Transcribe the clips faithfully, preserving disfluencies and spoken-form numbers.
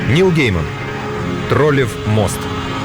Нил Гейман. Троллев мост.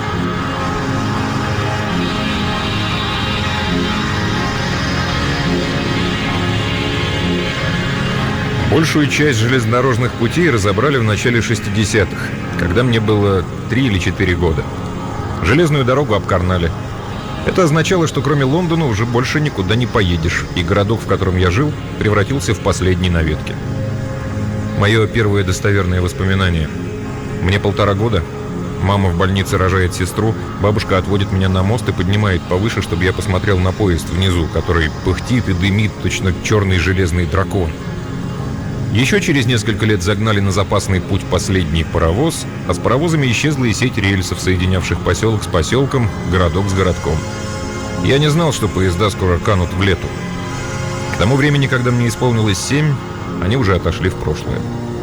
Большую часть железнодорожных путей разобрали в начале шестидесятых, когда мне было три или четыре года. Железную дорогу обкарнали. Это означало, что кроме Лондона уже больше никуда не поедешь, и городок, в котором я жил, превратился в последний на ветке. Мое первое достоверное воспоминание. Мне полтора года. Мама в больнице рожает сестру, бабушка отводит меня на мост и поднимает повыше, чтобы я посмотрел на поезд внизу, который пыхтит и дымит, точно черный железный дракон. Еще через несколько лет загнали на запасный путь последний паровоз, а с паровозами исчезла и сеть рельсов, соединявших поселок с поселком, городок с городком. Я не знал, что поезда скоро канут в лету. К тому времени, когда мне исполнилось семь, они уже отошли в прошлое.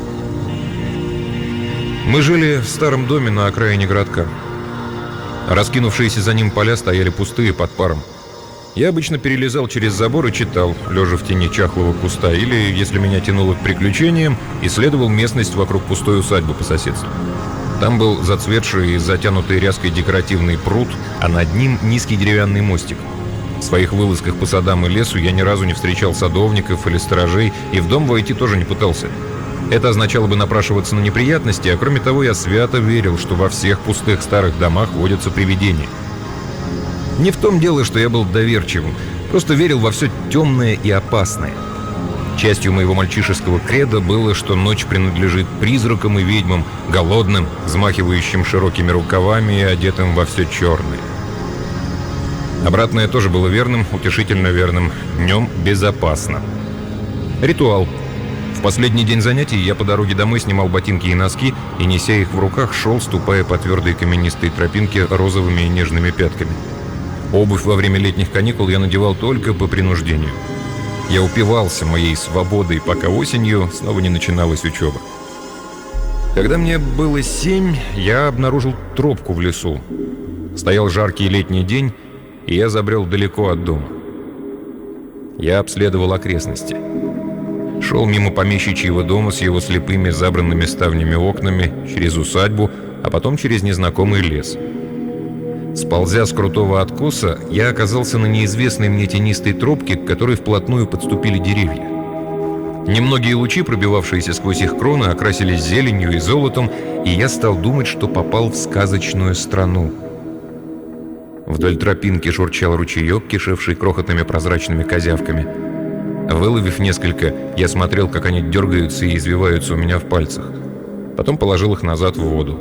Мы жили в старом доме на окраине городка. Раскинувшиеся за ним поля стояли пустые под паром. Я обычно перелезал через забор и читал, лежа в тени чахлого куста, или, если меня тянуло к приключениям, исследовал местность вокруг пустой усадьбы по соседству. Там был зацветший и затянутый ряской декоративный пруд, а над ним низкий деревянный мостик. В своих вылазках по садам и лесу я ни разу не встречал садовников или сторожей, и в дом войти тоже не пытался. Это означало бы напрашиваться на неприятности, а кроме того, я свято верил, что во всех пустых старых домах водятся привидения. Не в том дело, что я был доверчивым, просто верил во все темное и опасное. Частью моего мальчишеского кредо было, что ночь принадлежит призракам и ведьмам, голодным, взмахивающим широкими рукавами и одетым во все черное. Обратное тоже было верным, утешительно верным. Днем безопасно. Ритуал. В последний день занятий я по дороге домой снимал ботинки и носки и, неся их в руках, шел, ступая по твердой каменистой тропинке розовыми и нежными пятками. Обувь во время летних каникул я надевал только по принуждению. Я упивался моей свободой, пока осенью снова не начиналась учеба. Когда мне было семь, я обнаружил тропку в лесу. Стоял жаркий летний день, и я забрел далеко от дома. Я обследовал окрестности. Шел мимо помещичьего дома с его слепыми забранными ставнями окнами, через усадьбу, а потом через незнакомый лес. Сползя с крутого откоса, я оказался на неизвестной мне тенистой тропке, к которой вплотную подступили деревья. Немногие лучи, пробивавшиеся сквозь их кроны, окрасились зеленью и золотом, и я стал думать, что попал в сказочную страну. Вдоль тропинки журчал ручеек, кишевший крохотными прозрачными козявками. Выловив несколько, я смотрел, как они дергаются и извиваются у меня в пальцах. Потом положил их назад в воду.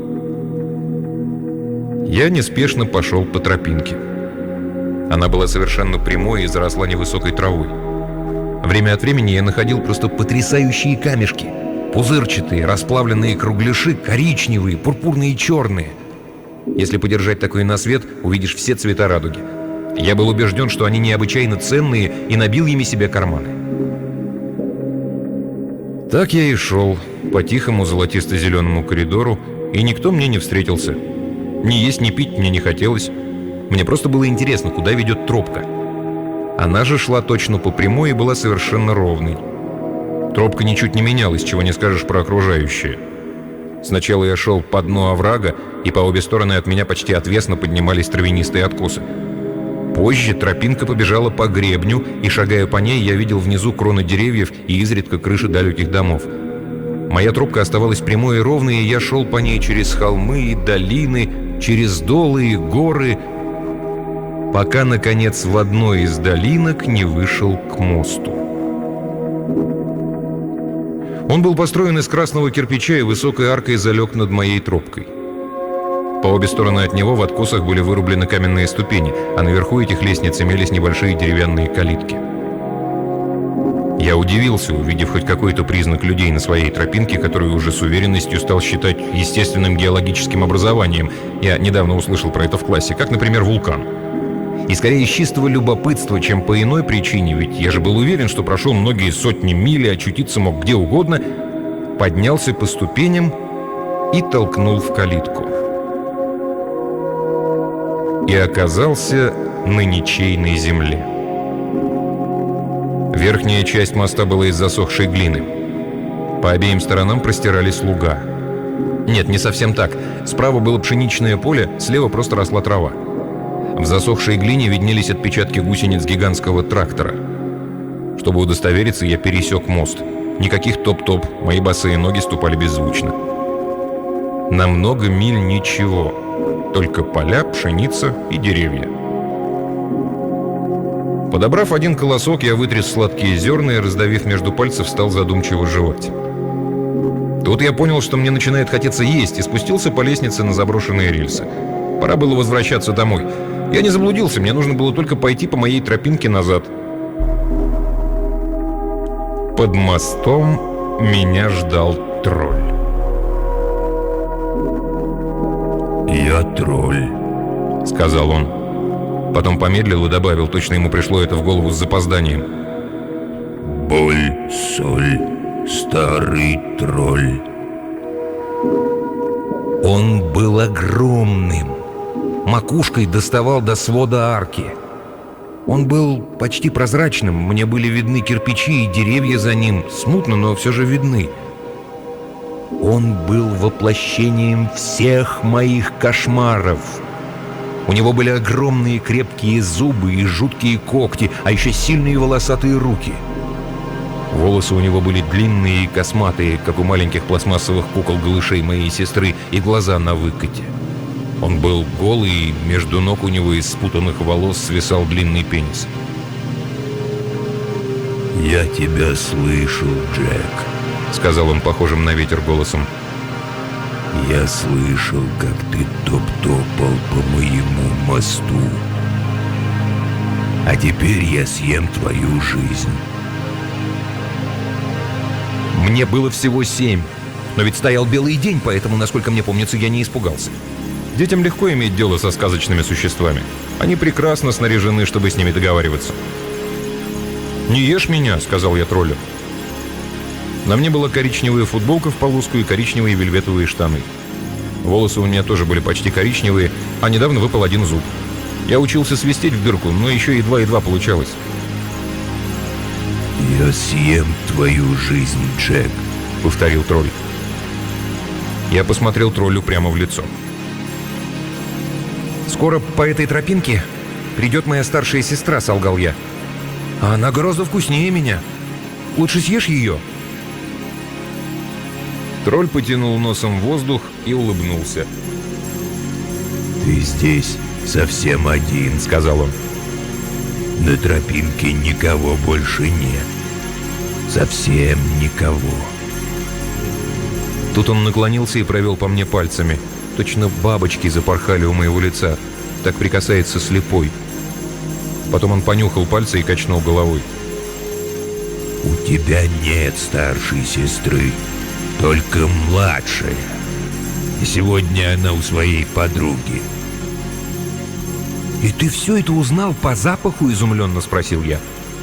Я неспешно пошел по тропинке. Она была совершенно прямой и заросла невысокой травой. Время от времени я находил просто потрясающие камешки. Пузырчатые, расплавленные кругляши, коричневые, пурпурные и черные. Если подержать такое на свет, увидишь все цвета радуги. Я был убежден, что они необычайно ценные, и набил ими себе карманы. Так я и шел по тихому золотисто-зеленому коридору, и никто мне не встретился. Ни есть, ни пить мне не хотелось. Мне просто было интересно, куда ведет тропка. Она же шла точно по прямой и была совершенно ровной. Тропка ничуть не менялась, чего не скажешь про окружающее. Сначала я шел по дну оврага, и по обе стороны от меня почти отвесно поднимались травянистые откосы. Позже тропинка побежала по гребню, и, шагая по ней, я видел внизу кроны деревьев и изредка крыши далеких домов. Моя тропка оставалась прямой и ровной, и я шел по ней через холмы и долины, через долы и горы, пока, наконец, в одной из долинок не вышел к мосту. Он был построен из красного кирпича и высокой аркой залег над моей тропкой. По обе стороны от него в откосах были вырублены каменные ступени, а наверху этих лестниц имелись небольшие деревянные калитки. Я удивился, увидев хоть какой-то признак людей на своей тропинке, которую уже с уверенностью стал считать естественным геологическим образованием. Я недавно услышал про это в классе, как, например, вулкан. И скорее из чистого любопытства, чем по иной причине, ведь я же был уверен, что прошел многие сотни миль и очутиться мог где угодно, поднялся по ступеням и толкнул в калитку. И оказался на ничейной земле. Верхняя часть моста была из засохшей глины. По обеим сторонам простирались луга. Нет, не совсем так. Справа было пшеничное поле, слева просто росла трава. В засохшей глине виднелись отпечатки гусениц гигантского трактора. Чтобы удостовериться, я пересек мост. Никаких топ-топ, мои босые ноги ступали беззвучно. На много миль ничего, только поля, пшеница и деревья. Подобрав один колосок, я вытряс сладкие зерна и, раздавив между пальцев, стал задумчиво жевать. Тут я понял, что мне начинает хотеться есть, и спустился по лестнице на заброшенные рельсы. Пора было возвращаться домой. Я не заблудился, мне нужно было только пойти по моей тропинке назад. Под мостом меня ждал тролль. «Я тролль», — сказал он. Потом помедлил и добавил, точно ему пришло это в голову с запозданием. «Боль, соль, старый тролль». Он был огромным. Макушкой доставал до свода арки. Он был почти прозрачным, мне были видны кирпичи и деревья за ним, смутно, но все же видны. Он был воплощением всех моих кошмаров. У него были огромные крепкие зубы и жуткие когти, а еще сильные волосатые руки. Волосы у него были длинные и косматые, как у маленьких пластмассовых кукол-голышей моей сестры, и глаза на выкате. Он был голый, и между ног у него из спутанных волос свисал длинный пенис. «Я тебя слышу, Джек», — сказал он похожим на ветер голосом. «Я слышал, как ты топ-топал по моему мосту. А теперь я съем твою жизнь». Мне было всего семь, но ведь стоял белый день, поэтому, насколько мне помнится, я не испугался. Детям легко иметь дело со сказочными существами. Они прекрасно снаряжены, чтобы с ними договариваться. «Не ешь меня», — сказал я троллю. На мне была коричневая футболка в полоску и коричневые вельветовые штаны. Волосы у меня тоже были почти коричневые, а недавно выпал один зуб. Я учился свистеть в дырку, но еще едва-едва получалось. «Я съем твою жизнь, Джек», — повторил тролль. Я посмотрел троллю прямо в лицо. «Скоро по этой тропинке придет моя старшая сестра», — солгал я. «А она гораздо вкуснее меня. Лучше съешь ее». Тролль потянул носом воздух и улыбнулся. «Ты здесь совсем один», — сказал он. «На тропинке никого больше нет. Совсем никого». Тут он наклонился и провел по мне пальцами. Точно бабочки запорхали у моего лица. Так прикасается слепой. Потом он понюхал пальцы и качнул головой. «У тебя нет старшей сестры, только младшая. И сегодня она у своей подруги». «И ты все это узнал по запаху?» — изумленно спросил я.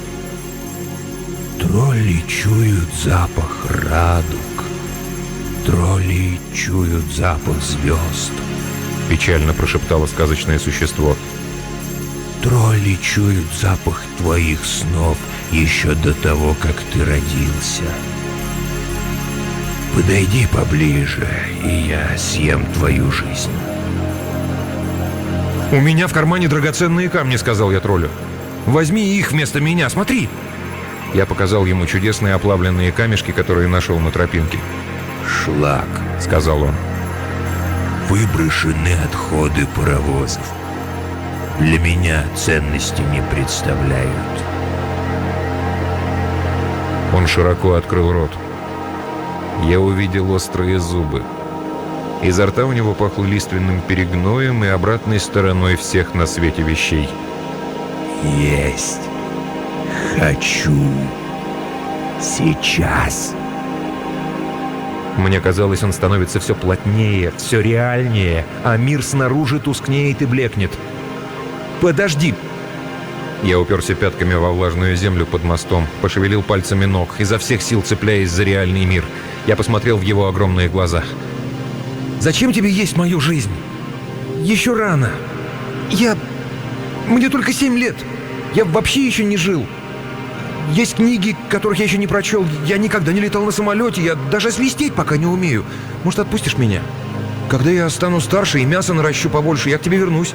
«Тролли чуют запах радуг. Тролли чуют запах звезд», — печально прошептало сказочное существо. «Тролли чуют запах твоих снов еще до того, как ты родился. Подойди поближе, и я съем твою жизнь». «У меня в кармане драгоценные камни», — сказал я троллю. «Возьми их вместо меня, смотри!» Я показал ему чудесные оплавленные камешки, которые нашел на тропинке. «Шлак», — сказал он. «Выброшены отходы паровозов. Для меня ценности не представляют». Он широко открыл рот. Я увидел острые зубы. Изо рта у него пахло лиственным перегноем и обратной стороной всех на свете вещей. «Есть. Хочу. Сейчас». Мне казалось, он становится все плотнее, все реальнее, а мир снаружи тускнеет и блекнет. «Подожди!» Я уперся пятками во влажную землю под мостом, пошевелил пальцами ног, изо всех сил цепляясь за реальный мир. Я посмотрел в его огромные глаза. «Зачем тебе есть мою жизнь? Еще рано. Я... Мне только семь лет. Я вообще еще не жил. есть книги, которых я еще не прочел. Я никогда не летал на самолете, я даже свистеть пока не умею. Может, отпустишь меня? Когда я стану старше и мясо наращу побольше, я к тебе вернусь.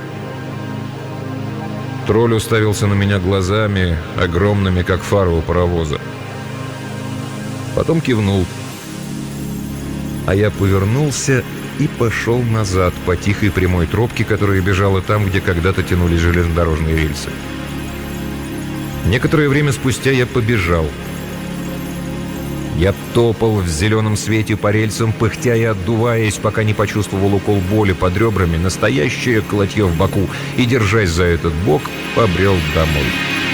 Тролль уставился на меня глазами, огромными, как фары у паровоза. Потом кивнул. А я повернулся и пошел назад по тихой прямой тропке, которая бежала там, где когда-то тянулись железнодорожные рельсы. Некоторое время спустя я побежал. Я топал в зеленом свете по рельсам, пыхтя и отдуваясь, пока не почувствовал укол боли под ребрами, настоящее колотье в боку, и, держась за этот бок, побрел домой.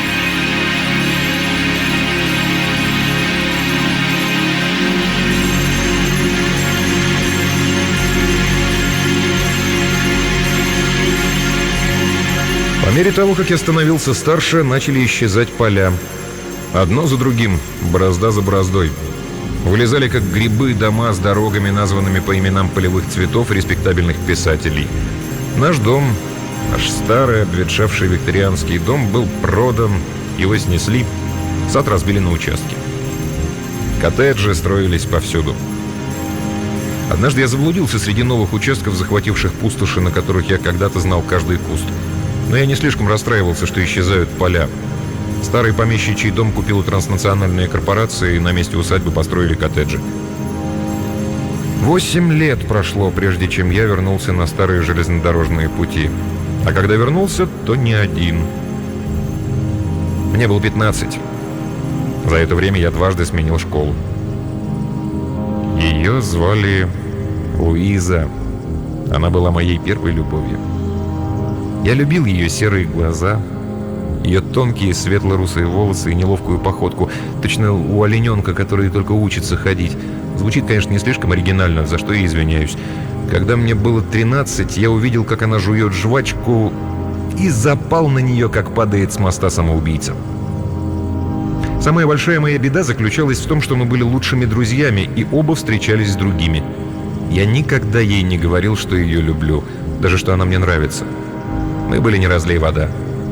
По мере того, как я становился старше, начали исчезать поля. Одно за другим, борозда за бороздой. Вылезали как грибы дома с дорогами, названными по именам полевых цветов респектабельных писателей. Наш дом, наш старый обветшавший викторианский дом, был продан, его снесли, сад разбили на участки. Коттеджи строились повсюду. Однажды я заблудился среди новых участков, захвативших пустоши, на которых я когда-то знал каждый куст. Но я не слишком расстраивался, что исчезают поля. Старый помещичий дом купила транснациональная корпорация, и на месте усадьбы построили коттеджи. Восемь лет прошло, прежде чем я вернулся на старые железнодорожные пути. А когда вернулся, то не один. Мне было пятнадцать. За это время я дважды сменил школу. Ее звали Луиза. Она была моей первой любовью. Я любил ее серые глаза, ее тонкие светло-русые волосы и неловкую походку, точно у олененка, который только учится ходить. Звучит, конечно, не слишком оригинально, за что я извиняюсь. Когда мне было тринадцать, я увидел, как она жует жвачку, и запал на нее, как падает с моста самоубийца. Самая большая моя беда заключалась в том, что мы были лучшими друзьями, и оба встречались с другими. Я никогда ей не говорил, что ее люблю, даже что она мне нравится. Мы были не разлей вода.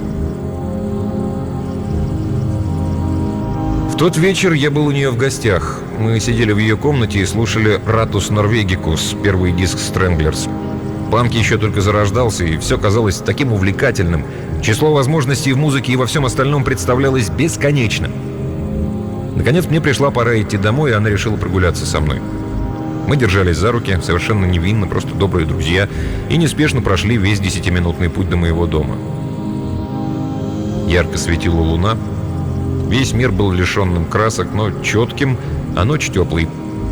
В тот вечер я был у нее в гостях. Мы сидели в ее комнате и слушали «Ратус Норвегикус», первый диск «Стрэнглерс». Панк еще только зарождался, и все казалось таким увлекательным. Число возможностей в музыке и во всем остальном представлялось бесконечным. Наконец мне пришла пора идти домой, и она решила прогуляться со мной. Мы держались за руки, совершенно невинно, просто добрые друзья, и неспешно прошли весь десятиминутный путь до моего дома. Ярко светила луна. Весь мир был лишенным красок, но четким, а ночь теплой.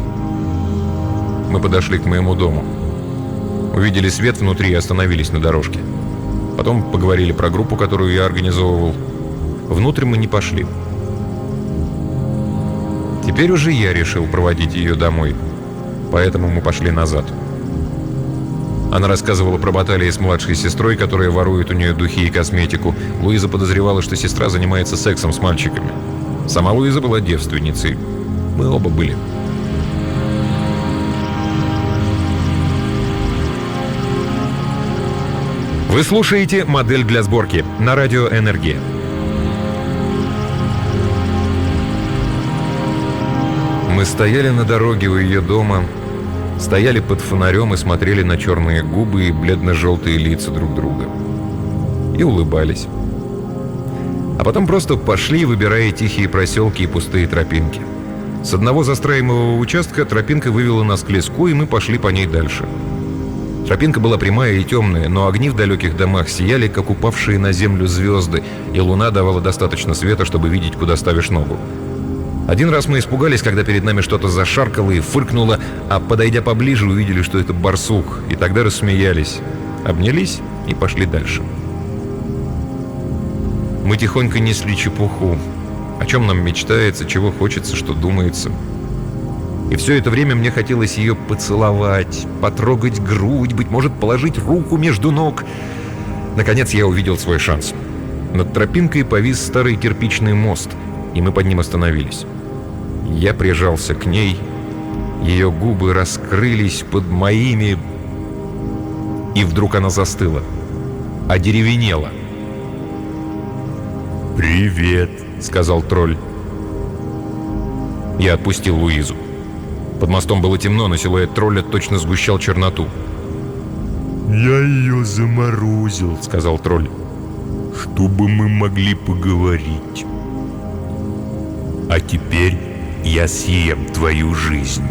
Мы подошли к моему дому. Увидели свет внутри и остановились на дорожке. Потом поговорили про группу, которую я организовывал. Внутрь мы не пошли. Теперь уже я решил проводить ее домой. Поэтому мы пошли назад. Она рассказывала про баталии с младшей сестрой, которая ворует у нее духи и косметику. Луиза подозревала, что сестра занимается сексом с мальчиками. Сама Луиза была девственницей. Мы оба были. Вы слушаете «Модель для сборки» на радио «Энергия». Мы стояли на дороге у ее дома, стояли под фонарем и смотрели на черные губы и бледно-желтые лица друг друга. И улыбались. А потом просто пошли, выбирая тихие проселки и пустые тропинки. С одного застраиваемого участка тропинка вывела нас к леску, и мы пошли по ней дальше. Тропинка была прямая и темная, но огни в далеких домах сияли, как упавшие на землю звезды, и луна давала достаточно света, чтобы видеть, куда ставишь ногу. Один раз мы испугались, когда перед нами что-то зашаркало и фыркнуло, а подойдя поближе, увидели, что это барсук, и тогда рассмеялись, обнялись и пошли дальше. Мы тихонько несли чепуху, о чем нам мечтается, чего хочется, что думается. И все это время мне хотелось ее поцеловать, потрогать грудь, быть может, положить руку между ног. Наконец я увидел свой шанс. Над тропинкой повис старый кирпичный мост, и мы под ним остановились. Я прижался к ней, ее губы раскрылись под моими, и вдруг она застыла, одеревенела. «Привет!» — сказал тролль. Я отпустил Луизу. Под мостом было темно, но силуэт тролля точно сгущал черноту. «Я ее заморозил», — сказал тролль, — «чтобы мы могли поговорить. А теперь я съем твою жизнь».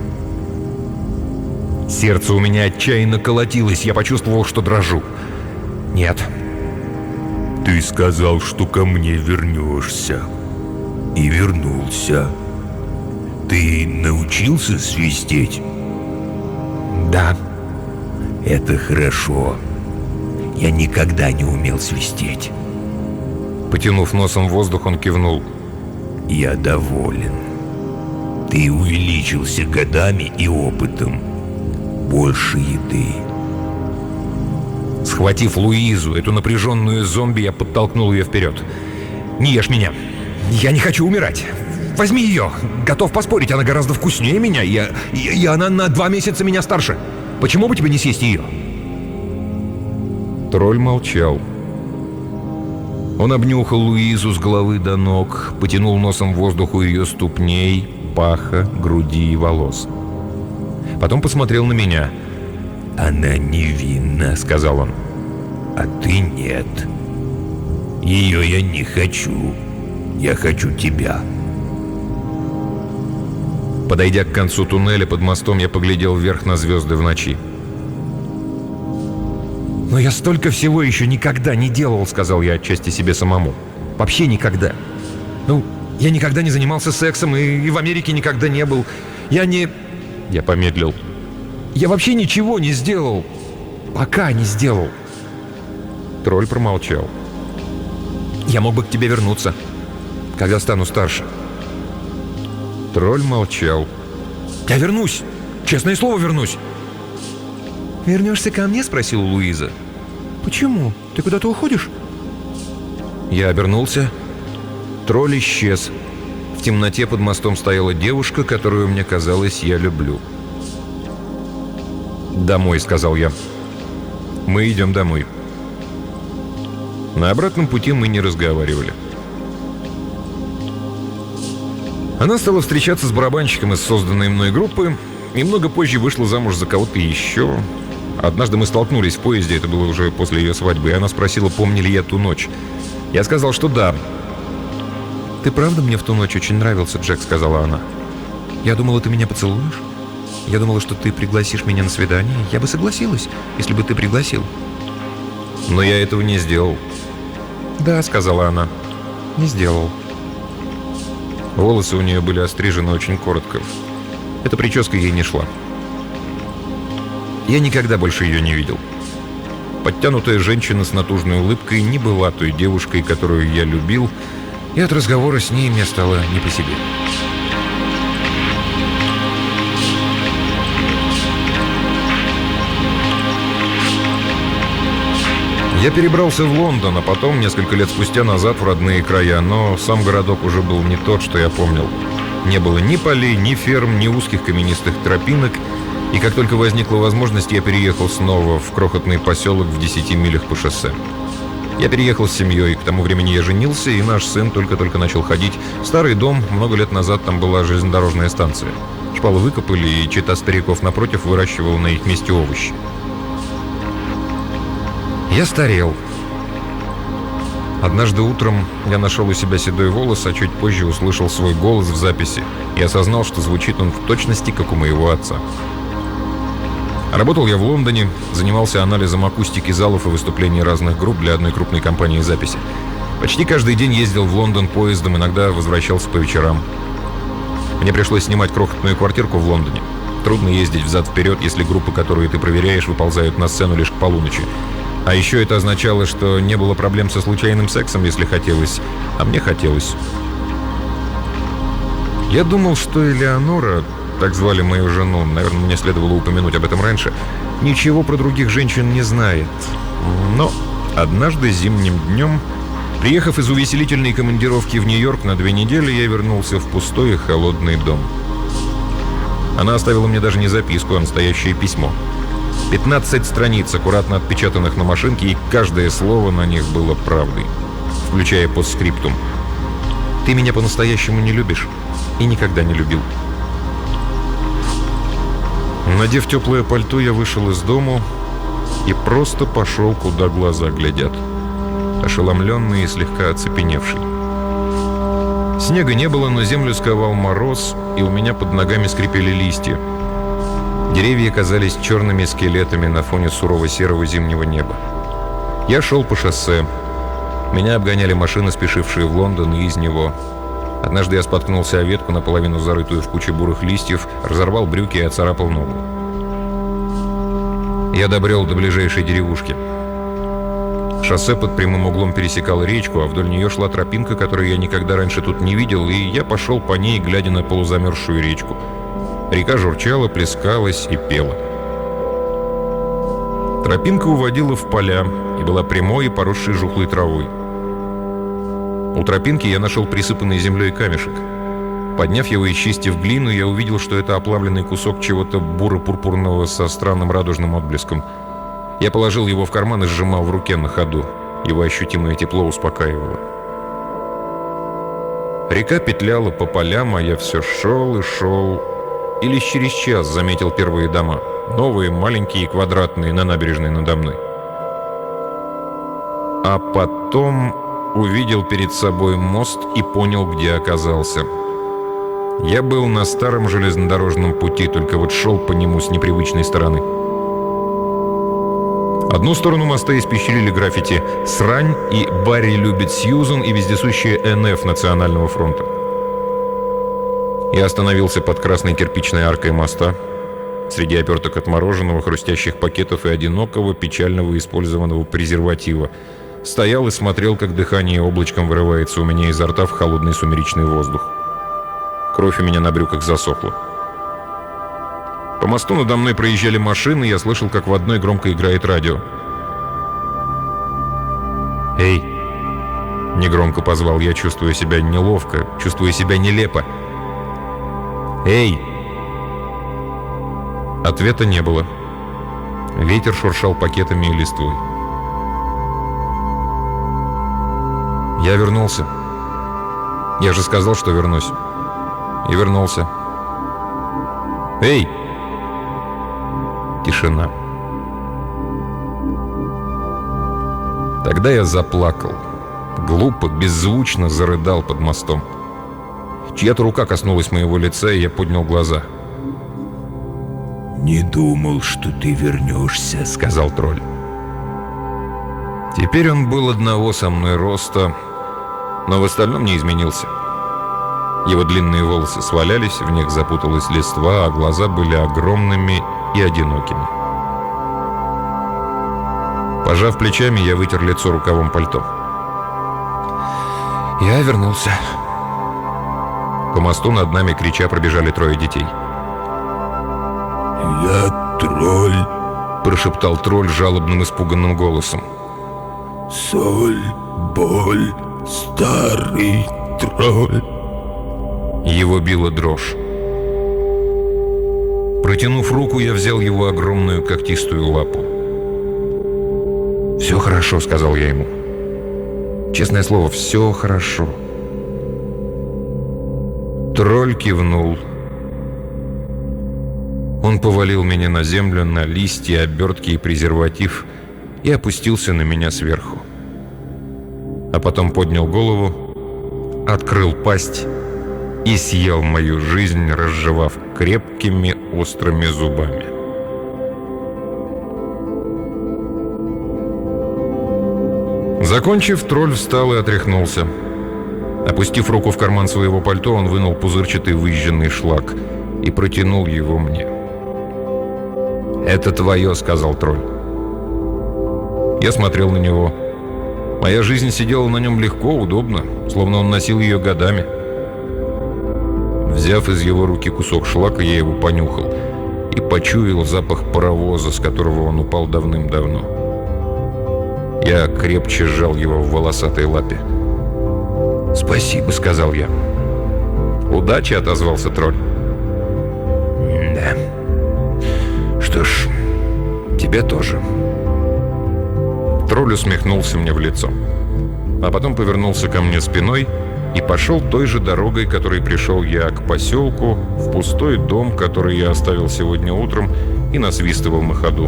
Сердце у меня отчаянно колотилось, я почувствовал, что дрожу. Нет. «Ты сказал, что ко мне вернешься. И вернулся. Ты научился свистеть?» Да. «Это хорошо. Я никогда не умел свистеть». Потянув носом воздух, он кивнул. «Я доволен. Ты увеличился годами и опытом. Больше еды». Схватив Луизу, эту напряженную зомби, я подтолкнул ее вперед. «Не ешь меня! Я не хочу умирать! Возьми ее! Готов поспорить, она гораздо вкуснее меня, и, и, и она на два месяца меня старше! Почему бы тебе не съесть ее?» Тролль молчал. Он обнюхал Луизу с головы до ног, потянул носом воздух у ее ступней, паха, груди и волос. Потом посмотрел на меня. «Она невинна», — сказал он, — «а ты нет. Ее я не хочу. Я хочу тебя». Подойдя к концу туннеля под мостом, я поглядел вверх на звезды в ночи. «Но я столько всего еще никогда не делал», — сказал я отчасти себе самому. «Вообще никогда. Ну, я никогда не занимался сексом и, и в Америке никогда не был. Я не...» Я помедлил. «Я вообще ничего не сделал. Пока не сделал». Тролль промолчал. «Я мог бы к тебе вернуться, когда стану старше». Тролль молчал. «Я вернусь! Честное слово, вернусь!» «Вернешься ко мне?» — спросила Луиза. «Почему? Ты куда-то уходишь?» Я обернулся. Тролль исчез. В темноте под мостом стояла девушка, которую, мне казалось, я люблю. «Домой», — сказал я. «Мы идем домой». На обратном пути мы не разговаривали. Она стала встречаться с барабанщиком из созданной мной группы, и много позже вышла замуж за кого-то еще. Однажды мы столкнулись в поезде, это было уже после ее свадьбы, и она спросила, помню ли я ту ночь. Я сказал, что да. «Ты правда мне в ту ночь очень нравился, Джек?» — сказала она. «Я думала, ты меня поцелуешь. Я думала, что ты пригласишь меня на свидание. Я бы согласилась, если бы ты пригласил». «Но я этого не сделал». «Да», — сказала она, — «не сделал». Волосы у нее были острижены очень коротко. Эта прическа ей не шла. Я никогда больше ее не видел. Подтянутая женщина с натужной улыбкой не была той девушкой, которую я любил, и от разговора с ней мне стало не по себе. Я перебрался в Лондон, а потом, несколько лет спустя, назад в родные края, но сам городок уже был не тот, что я помнил. Не было ни полей, ни ферм, ни узких каменистых тропинок, и как только возникла возможность, я переехал снова в крохотный поселок в десяти милях по шоссе. Я переехал с семьей, к тому времени я женился, и наш сын только-только начал ходить. Старый дом, много лет назад там была железнодорожная станция. Шпалы выкопали, и чета стариков напротив выращивала на их месте овощи. Я старел. Однажды утром я нашел у себя седой волос, а чуть позже услышал свой голос в записи и осознал, что звучит он в точности, как у моего отца. Работал я в Лондоне, занимался анализом акустики залов и выступлений разных групп для одной крупной компании записи. Почти каждый день ездил в Лондон поездом, иногда возвращался по вечерам. Мне пришлось снимать крохотную квартирку в Лондоне. Трудно ездить взад-вперед, если группы, которые ты проверяешь, выползают на сцену лишь к полуночи. А еще это означало, что не было проблем со случайным сексом, если хотелось. А мне хотелось. Я думал, что Элеонора, так звали мою жену, наверное, мне следовало упомянуть об этом раньше, ничего про других женщин не знает. Но однажды зимним днем, приехав из увеселительной командировки в Нью-Йорк на две недели, я вернулся в пустой и холодный дом. Она оставила мне даже не записку, а настоящее письмо. пятнадцать страниц, аккуратно отпечатанных на машинке, и каждое слово на них было правдой, включая постскриптум. Ты меня по-настоящему не любишь и никогда не любил. Надев теплое пальто, я вышел из дому и просто пошел, куда глаза глядят, ошеломленный и слегка оцепеневший. Снега не было, но землю сковал мороз, и у меня под ногами скрипели листья. Деревья казались черными скелетами на фоне сурово-серого зимнего неба. Я шел по шоссе. Меня обгоняли машины, спешившие в Лондон и из него. Однажды я споткнулся о ветку, наполовину зарытую в куче бурых листьев, разорвал брюки и оцарапал ногу. Я добрел до ближайшей деревушки. Шоссе под прямым углом пересекало речку, а вдоль нее шла тропинка, которую я никогда раньше тут не видел, и я пошел по ней, глядя на полузамерзшую речку. Река журчала, плескалась и пела. Тропинка уводила в поля и была прямой и поросшей жухлой травой. У тропинки я нашел присыпанный землей камешек. Подняв его и чистив глину, я увидел, что это оплавленный кусок чего-то буро-пурпурного со странным радужным отблеском. Я положил его в карман и сжимал в руке на ходу. Его ощутимое тепло успокаивало. Река петляла по полям, а я все шел и шел. И лишь через час заметил первые дома. Новые, маленькие и квадратные, на набережной надо мной. А потом увидел перед собой мост и понял, где оказался. Я был на старом железнодорожном пути, только вот шел по нему с непривычной стороны. Одну сторону моста испещрили граффити «Срань» и «Барри любит Сьюзан» и вездесущая эн эф Национального фронта. Я остановился под красной кирпичной аркой моста, среди оперток от мороженого, хрустящих пакетов и одинокого, печального использованного презерватива. Стоял и смотрел, как дыхание облачком вырывается у меня изо рта в холодный сумеречный воздух. Кровь у меня на брюках засохла. По мосту надо мной проезжали машины, я слышал, как в одной громко играет радио. «Эй!» — негромко позвал я, чувствуя себя неловко, чувствуя себя нелепо. «Эй!» Ответа не было. Ветер шуршал пакетами и листвой. Я вернулся. Я же сказал, что вернусь. И вернулся. «Эй!» Тишина. Тогда я заплакал. Глупо, беззвучно зарыдал под мостом. Чья-то рука коснулась моего лица, и я поднял глаза. «Не думал, что ты вернешься», — сказал тролль. Теперь он был одного со мной роста, но в остальном не изменился. Его длинные волосы свалялись, в них запуталась листва, а глаза были огромными и одинокими. Пожав плечами, я вытер лицо рукавом пальто. Я вернулся. По мосту над нами, крича, пробежали трое детей. «Я тролль», — прошептал тролль жалобным, испуганным голосом. «Соль, боль, старый тролль». Его била дрожь. Протянув руку, я взял его огромную когтистую лапу. «Все хорошо», — сказал я ему. «Честное слово, все хорошо». Тролль кивнул. Он повалил меня на землю, на листья, обертки и презерватив и опустился на меня сверху. А потом поднял голову, открыл пасть и съел мою жизнь, разжевав крепкими острыми зубами. Закончив, тролль встал и отряхнулся. Опустив руку в карман своего пальто, он вынул пузырчатый выжженный шлак и протянул его мне. «Это твое», — сказал тролль. Я смотрел на него. Моя жизнь сидела на нем легко, удобно, словно он носил ее годами. Взяв из его руки кусок шлака, я его понюхал и почуял запах паровоза, с которого он упал давным-давно. Я крепче сжал его в волосатой лапе. «Спасибо», — сказал я. «Удачи», — отозвался тролль. «Да. Что ж, тебе тоже». Тролль усмехнулся мне в лицо, а потом повернулся ко мне спиной и пошел той же дорогой, которой пришел я, к поселку, в пустой дом, который я оставил сегодня утром и насвистывал на ходу.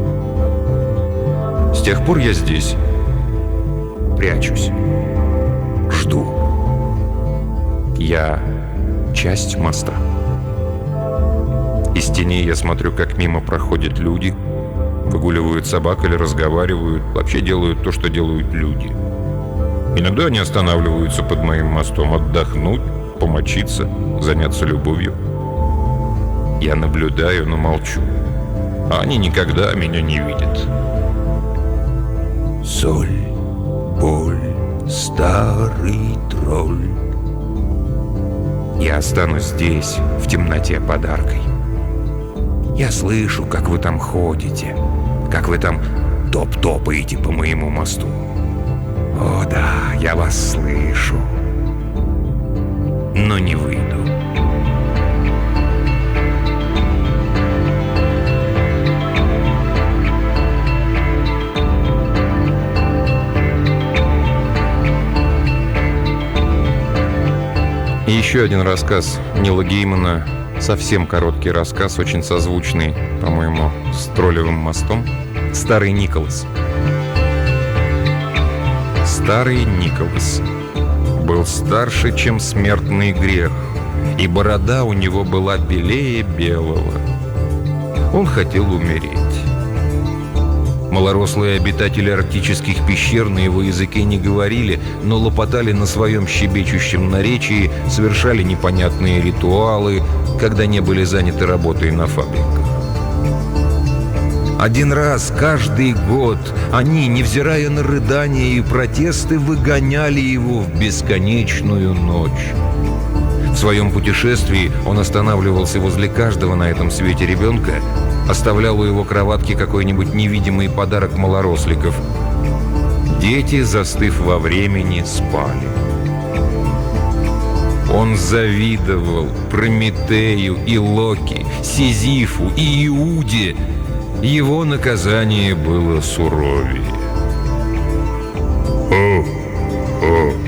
С тех пор я здесь. Прячусь. Жду. Я часть моста. Из теней я смотрю, как мимо проходят люди, выгуливают собак или разговаривают, вообще делают то, что делают люди. Иногда они останавливаются под моим мостом отдохнуть, помочиться, заняться любовью. Я наблюдаю, но молчу. А они никогда меня не видят. Соль, боль, старый тролль. Я останусь здесь, в темноте подаркой. Я слышу, как вы там ходите, как вы там топ-топаете по моему мосту. О да, я вас слышу, но не выйду. И еще один рассказ Нила Геймана, совсем короткий рассказ, очень созвучный, по-моему, с троллевым мостом. «Старый Николас». Старый Николас был старше, чем смертный грех, и борода у него была белее белого. Он хотел умереть. Малорослые обитатели арктических пещер на его языке не говорили, но лопотали на своем щебечущем наречии, совершали непонятные ритуалы, когда не были заняты работой на фабриках. Один раз каждый год они, невзирая на рыдания и протесты, выгоняли его в бесконечную ночь. В своем путешествии он останавливался возле каждого на этом свете ребенка, оставлял у его кроватки какой-нибудь невидимый подарок малоросликов. Дети, застыв во времени, спали. Он завидовал Прометею и Локи, Сизифу и Иуде. Его наказание было суровее. О, о,